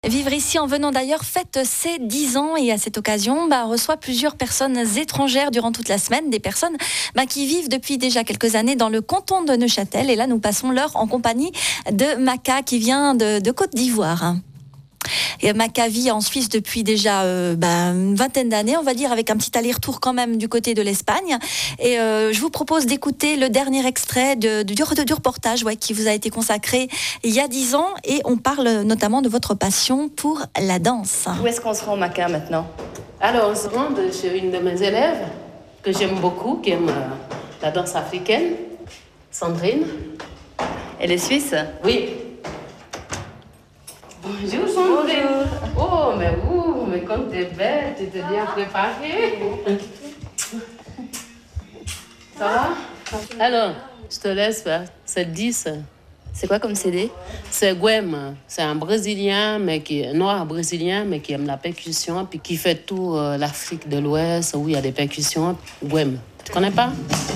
Vivre ici en venant d'ailleurs fête ses 10 ans et à cette occasion, on reçoit plusieurs personnes étrangères durant toute la semaine, des personnes qui vivent depuis déjà quelques années dans le canton de Neuchâtel. Et là, nous passons l'heure en compagnie de Maka qui vient de Côte d'Ivoire. Et Maka vit en Suisse depuis déjà une vingtaine d'années, on va dire, avec un petit aller-retour quand même du côté de l'Espagne. Et je vous propose d'écouter le dernier extrait du reportage qui vous a été consacré il y a 10 ans. Et on parle notamment de votre passion pour la danse. Où est-ce qu'on se rend, Maka, maintenant? Alors, on se rend chez une de mes élèves que j'aime beaucoup, qui aime la danse africaine, Sandrine. Elle est suisse? Oui. Bonjour Sandrine. Oh, mais comme t'es belle, tu t'es bien préparée. Ça va? Alors, je te laisse faire. C'est 10. C'est quoi comme CD? C'est Gwem. C'est un Brésilien, noir brésilien, mais qui aime la percussion, puis qui fait tout l'Afrique de l'Ouest, où il y a des percussions. Gwem. Tu connais pas?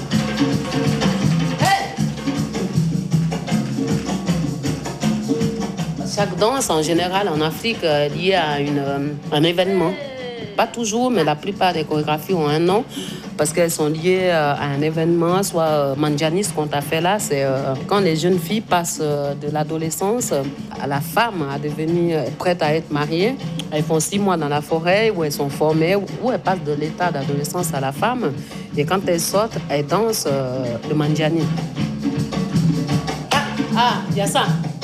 Chaque danse, en général, en Afrique, est liée à un événement. Pas toujours, mais la plupart des chorégraphies ont un nom parce qu'elles sont liées à un événement, soit Manjani, ce qu'on t'a fait là, c'est quand les jeunes filles passent de l'adolescence à la femme, à devenir prête à être mariée. Elles font 6 mois dans la forêt où elles sont formées, où elles passent de l'état d'adolescence à la femme. Et quand elles sortent, elles dansent le Manjani. Ah, il y a ça.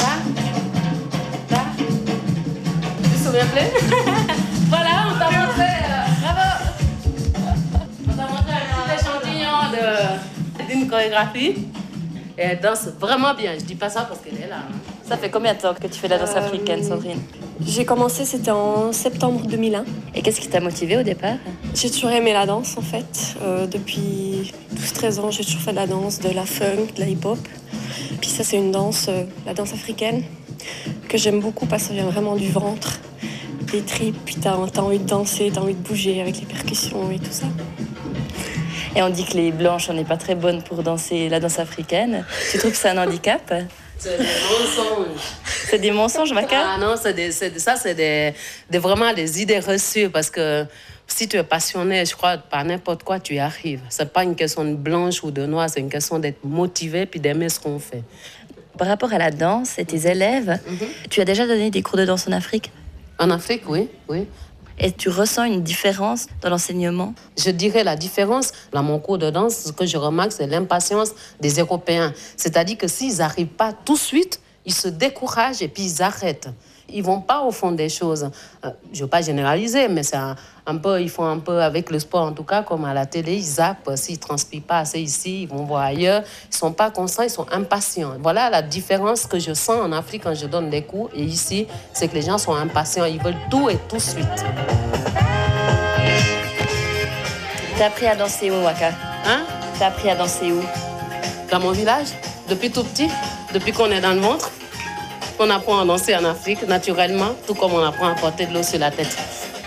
Voilà, on t'a montré, bravo. On t'a montré un petit échantillon d'une chorégraphie. Et elle danse vraiment bien. Je dis pas ça parce qu'elle est là. Ça fait combien de temps que tu fais la danse africaine, Sandrine? J'ai commencé, c'était en septembre 2001. Et qu'est-ce qui t'a motivée au départ? J'ai toujours aimé la danse en fait. Depuis 12-13 ans, j'ai toujours fait de la danse, de la funk, de la hip-hop. Puis ça, c'est une danse, la danse africaine, que j'aime beaucoup parce que ça vient vraiment du ventre, des tripes, puis t'as envie de danser, t'as envie de bouger avec les percussions et tout ça. Et on dit que les blanches, on n'est pas très bonnes pour danser la danse africaine. Tu trouves que c'est un handicap? C'est des mensonges. C'est des mensonges, Maka? Ah non, c'est vraiment des idées reçues parce que si tu es passionné, je crois, par n'importe quoi, tu y arrives. C'est pas une question de blanche ou de noir, c'est une question d'être motivé puis d'aimer ce qu'on fait. Par rapport à la danse et tes élèves, tu as déjà donné des cours de danse en Afrique? En Afrique, oui. Et tu ressens une différence dans l'enseignement? Je dirais la différence dans mon cours de danse, ce que je remarque, c'est l'impatience des Européens. C'est-à-dire que s'ils n'arrivent pas tout de suite, ils se découragent et puis ils arrêtent. Ils ne vont pas au fond des choses. Je ne veux pas généraliser, mais c'est ils font un peu avec le sport, en tout cas, comme à la télé, ils zappent. S'ils ne transpirent pas assez ici, ils vont voir ailleurs. Ils ne sont pas constants, ils sont impatients. Voilà la différence que je sens en Afrique quand je donne des cours. Et ici, c'est que les gens sont impatients. Ils veulent tout et tout de suite. T'as appris à danser où, Maka? T'as appris à danser où? Dans mon village, depuis tout petit, depuis qu'on est dans le ventre. On apprend à danser en Afrique, naturellement, tout comme on apprend à porter de l'eau sur la tête.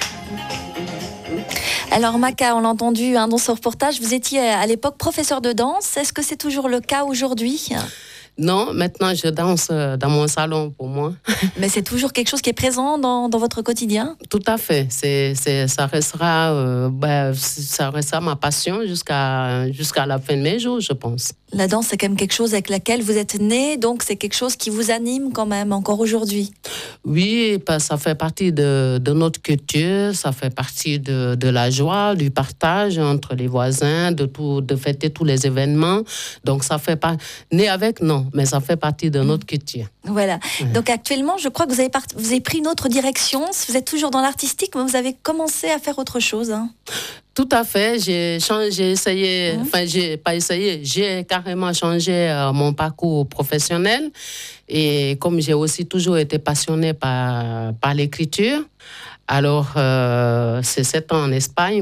Alors Maka, on l'a entendu dans ce reportage, vous étiez à l'époque professeur de danse. Est-ce que c'est toujours le cas aujourd'hui? Non, maintenant je danse dans mon salon pour moi. Mais c'est toujours quelque chose qui est présent dans votre quotidien? Tout à fait. Ça restera ma passion jusqu'à la fin de mes jours, je pense. La danse, c'est quand même quelque chose avec laquelle vous êtes né, donc c'est quelque chose qui vous anime quand même encore aujourd'hui. Oui, ça fait partie de notre culture, ça fait partie de la joie, du partage entre les voisins, de fêter tous les événements. Donc ça fait pas né avec, non, mais ça fait partie de notre culture. Voilà. Ouais. Donc actuellement, je crois que vous avez pris une autre direction. Vous êtes toujours dans l'artistique, mais vous avez commencé à faire autre chose. Tout à fait, j'ai essayé, j'ai carrément changé mon parcours professionnel et comme j'ai aussi toujours été passionnée par l'écriture, alors ces 7 ans en Espagne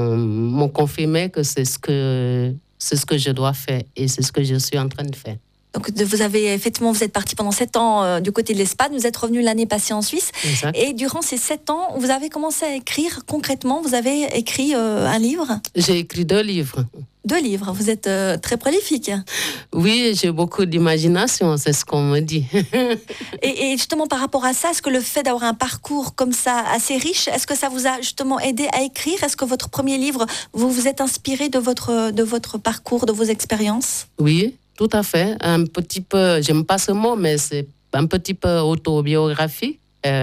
m'ont confirmé que c'est ce que je dois faire et c'est ce que je suis en train de faire. Donc vous êtes parti pendant 7 ans du côté de l'Espagne, vous êtes revenu l'année passée en Suisse. Exact. Et durant ces 7 ans, vous avez commencé à écrire concrètement, vous avez écrit un livre? J'ai écrit 2 livres. 2 livres, vous êtes très prolifique. Oui, j'ai beaucoup d'imagination, c'est ce qu'on me dit. Et justement par rapport à ça, est-ce que le fait d'avoir un parcours comme ça assez riche, est-ce que ça vous a justement aidé à écrire? Est-ce que votre premier livre, vous vous êtes inspiré de votre parcours, de vos expériences? Oui, tout à fait. Un petit peu, j'aime pas ce mot, mais c'est un petit peu autobiographique.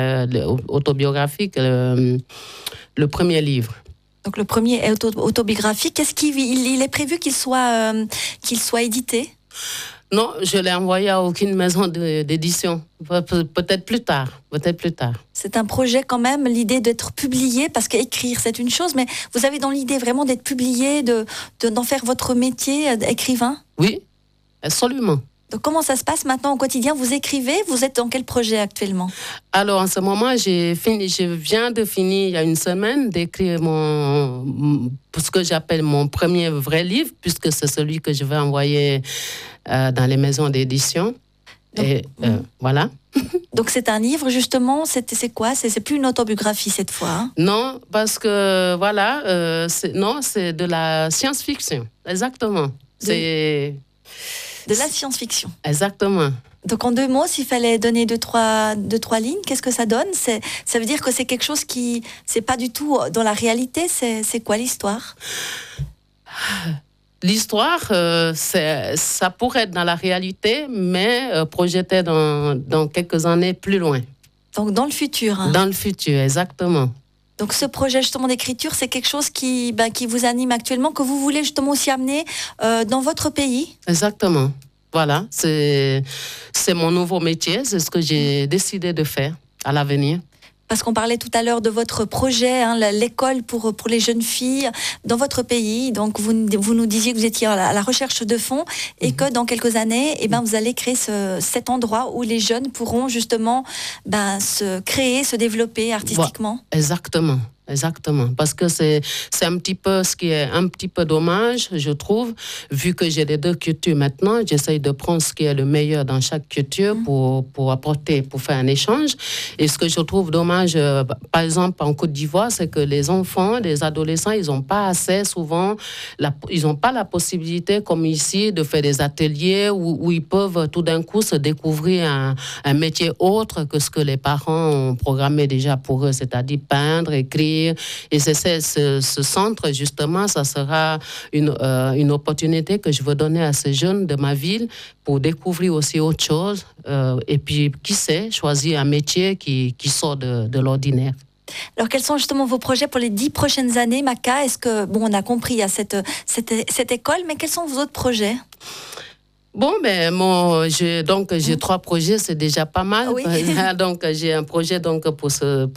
Le premier livre. Donc le premier est autobiographique. Est-ce qu'il est prévu qu'il soit édité? Non, je l'ai envoyé à aucune maison d'édition. Peut-être plus tard. C'est un projet quand même, l'idée d'être publié, parce qu'écrire c'est une chose, mais vous avez dans l'idée vraiment d'être publié, d'en faire votre métier d'écrivain? Oui, absolument. Donc comment ça se passe maintenant au quotidien? Vous écrivez? Vous êtes dans quel projet actuellement? Alors en ce moment, je viens de finir il y a une semaine d'écrire ce que j'appelle mon premier vrai livre, puisque c'est celui que je vais envoyer dans les maisons d'édition. Et voilà. Donc c'est un livre justement, c'est quoi? C'est plus une autobiographie cette fois, hein? Non, parce que voilà, c'est de la science-fiction, exactement. C'est de la science-fiction. Exactement. Donc en 2 mots, s'il fallait donner 2-3 lignes, qu'est-ce que ça donne? Ça veut dire que c'est quelque chose qui, c'est pas du tout dans la réalité. C'est quoi l'histoire? L'histoire, ça pourrait être dans la réalité, mais projeté dans quelques années plus loin. Donc dans le futur. Hein. Dans le futur, exactement. Donc ce projet justement d'écriture, c'est quelque chose qui vous anime actuellement, que vous voulez justement aussi amener dans votre pays? Exactement. Voilà, c'est mon nouveau métier, c'est ce que j'ai décidé de faire à l'avenir. Parce qu'on parlait tout à l'heure de votre projet, hein, l'école pour les jeunes filles dans votre pays. Donc vous nous disiez que vous étiez à la recherche de fonds et que dans quelques années, vous allez créer cet endroit où les jeunes pourront justement se créer, se développer artistiquement. Exactement. Exactement, parce que c'est un petit peu ce qui est un petit peu dommage, je trouve, vu que j'ai les 2 cultures maintenant, j'essaye de prendre ce qui est le meilleur dans chaque culture pour apporter, pour faire un échange. Et ce que je trouve dommage, par exemple en Côte d'Ivoire, c'est que les enfants, les adolescents, ils n'ont pas assez souvent, ils n'ont pas la possibilité comme ici de faire des ateliers où ils peuvent tout d'un coup se découvrir un métier autre que ce que les parents ont programmé déjà pour eux, c'est-à-dire peindre, écrire. Et c'est ce centre, justement, ça sera une opportunité que je veux donner à ces jeunes de ma ville pour découvrir aussi autre chose. Et puis, qui sait, choisir un métier qui sort de l'ordinaire. Alors, quels sont justement vos projets pour les 10 prochaines années, Maka? Est-ce que, on a compris, il y a cette école, mais quels sont vos autres projets? Bon, mais j'ai 3 projets, c'est déjà pas mal. Oui. Donc, j'ai un projet pour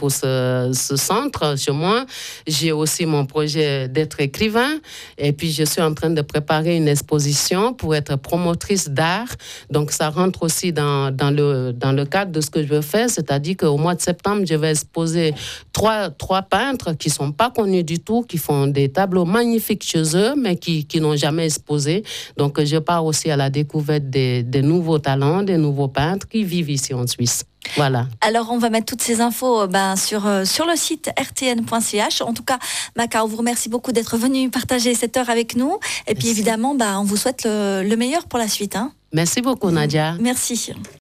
ce centre chez moi. J'ai aussi mon projet d'être écrivain. Et puis, je suis en train de préparer une exposition pour être promotrice d'art. Donc, ça rentre aussi dans le cadre de ce que je veux faire. C'est-à-dire qu'au mois de septembre, je vais exposer 3 peintres qui ne sont pas connus du tout, qui font des tableaux magnifiques chez eux, mais qui n'ont jamais exposé. Donc, je pars aussi à la découverte des nouveaux talents, des nouveaux peintres qui vivent ici en Suisse. Voilà. Alors, on va mettre toutes ces infos sur le site rtn.ch. En tout cas, Maka, on vous remercie beaucoup d'être venu partager cette heure avec nous. Et puis, évidemment, on vous souhaite le meilleur pour la suite. Hein. Merci beaucoup, Nadia. Merci.